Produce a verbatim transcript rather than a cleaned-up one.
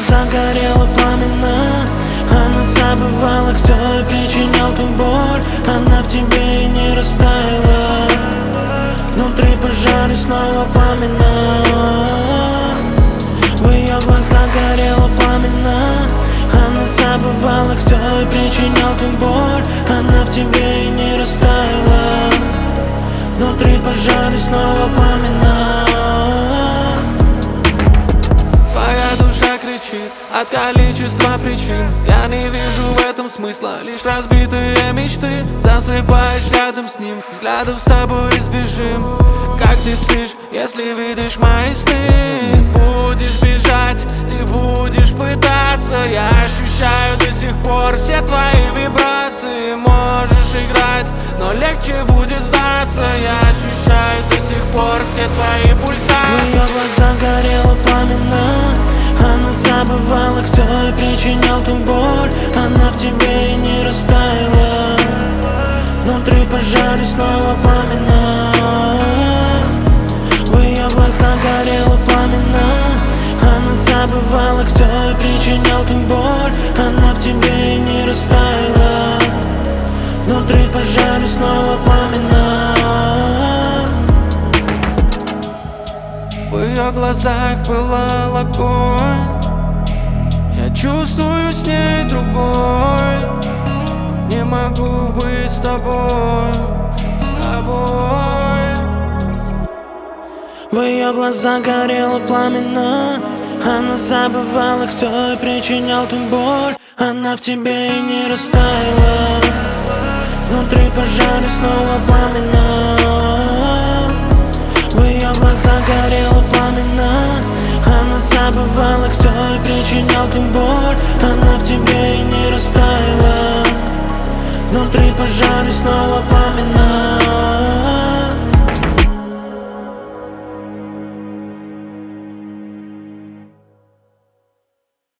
глазах горело пламенно. Она забывала, кто ей причинял ту боль. Она в тебе и не растаяла. Внутри пожар и снова пламенно. В ее глазах горело пламенно. Она забывала, кто ей причинял ту боль. Она в тебе и не растаяла. Внутри пожар и снова пламенно. Твоя душа кричит от количества причин. Я не вижу в этом смысла, лишь разбитые мечты. Засыпаешь рядом с ним, взглядов с тобой избежим. Как ты спишь, если видишь мои сны? Будешь бежать, ты будешь пытаться. Я ощущаю до сих пор все твои вибрации. Можешь играть, но легче будет сдаться. Я ощущаю до сих пор все твои пульсации. В ее глазах горело пламенно. Она забывала, кто ей причинял ту боль. Она в тебе и не растаяла. Внутри пожар и снова пламенно. В ее глазах горело пламенно. Она забывала, кто ей причинял ту боль. Она в тебе и не растаяла. Внутри пожар и снова пламенно. В ее глазах пылал огонь. Я чувствую с ней другой. Не могу быть с тобой, с тобой. В ее глазах горело пламенно. Она забывала, кто ей причинял ту боль. Она в тебе и не растаяла. Внутри пожар и снова пламенно. В ее глазах горело пламенно. Она забывала, кто ей причинял ту боль. Она в тебе и не растаяла. Внутри пожар и снова пламенно.